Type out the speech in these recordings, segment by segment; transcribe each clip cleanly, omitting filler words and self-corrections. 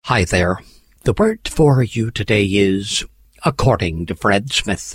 Hi there. The word for you today is, according to Fred Smith.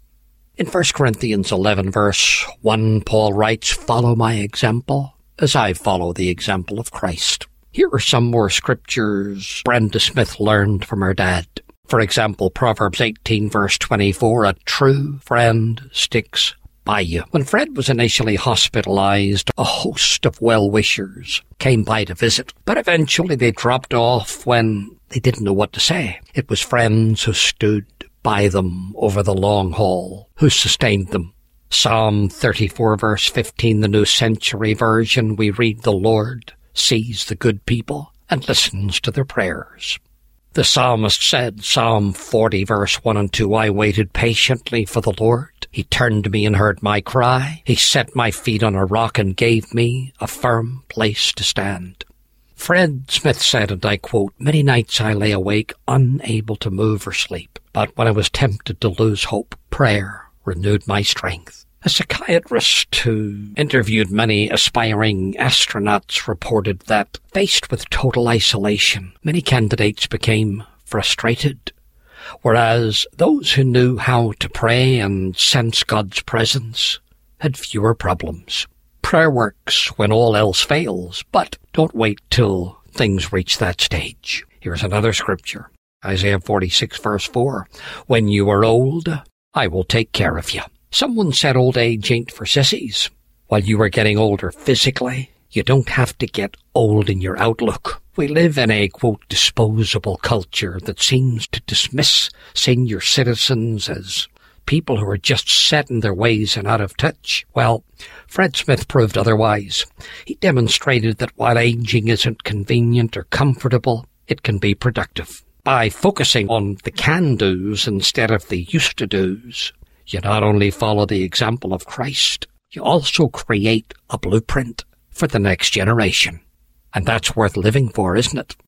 In 1 Corinthians 11 verse 1, Paul writes, "Follow my example as I follow the example of Christ." Here are some more scriptures Brenda Smith learned from her dad. For example, Proverbs 18 verse 24, "A true friend sticks by you." When Fred was initially hospitalized, a host of well-wishers came by to visit, but eventually they dropped off when they didn't know what to say. It was friends who stood by them over the long haul, who sustained them. Psalm 34 verse 15, the New Century Version, we read, "The Lord sees the good people and listens to their prayers." The psalmist said, Psalm 40 verse 1 and 2, "I waited patiently for the Lord. He turned to me and heard my cry. He set my feet on a rock and gave me a firm place to stand." Fred Smith said, and I quote, "Many nights I lay awake, unable to move or sleep. But when I was tempted to lose hope, prayer renewed my strength." A psychiatrist who interviewed many aspiring astronauts reported that, faced with total isolation, many candidates became frustrated, whereas those who knew how to pray and sense God's presence had fewer problems. Prayer works when all else fails, but don't wait till things reach that stage. Here's another scripture, Isaiah 46 verse 4, "When you are old, I will take care of you." Someone said old age ain't for sissies. While you are getting older physically, you don't have to get old in your outlook. We live in a, quote, disposable culture that seems to dismiss senior citizens as people who are just set in their ways and out of touch. Well, Fred Smith proved otherwise. He demonstrated that while aging isn't convenient or comfortable, it can be productive. By focusing on the can-dos instead of the used-to-dos, you not only follow the example of Christ, you also create a blueprint for the next generation. And that's worth living for, isn't it?